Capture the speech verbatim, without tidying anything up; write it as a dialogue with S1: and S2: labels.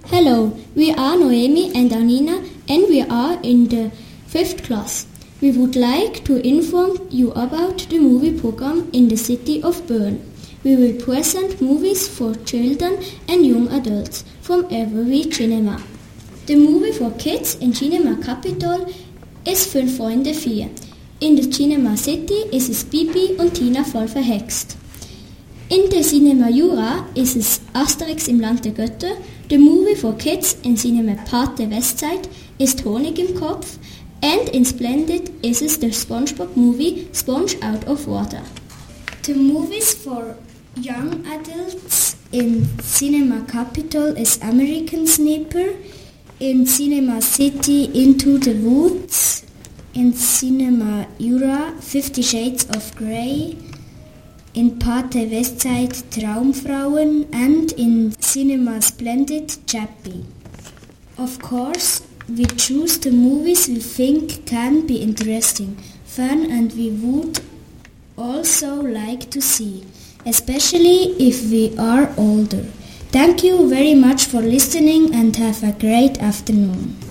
S1: Hello, we are Noemi and Anina and we are in the fifth class. We would like to inform you about the movie program in the city of Bern. We will present movies for children and young adults from every cinema. The movie for kids in Cinema Capitol ist Fünf Freunde vier. In the Cinema City ist es Bibi und Tina voll verhext. In the Cinema Jura ist es Asterix im Land der Götter. The movie for kids in Cinema Pate Westside ist Honig im Kopf. And in Splendid is it the SpongeBob movie Sponge Out of Water.
S2: The movies for young adults in Cinema Capitol is American Sniper, in Cinema City Into the Woods, in Cinema Jura Fifty Shades of Grey, in Pate Westside Traumfrauen, and in Cinema Splendid Chappie. Of course, we choose the movies we think can be interesting, fun, and we would also like to see, especially if we are older. Thank you very much for listening and have a great afternoon.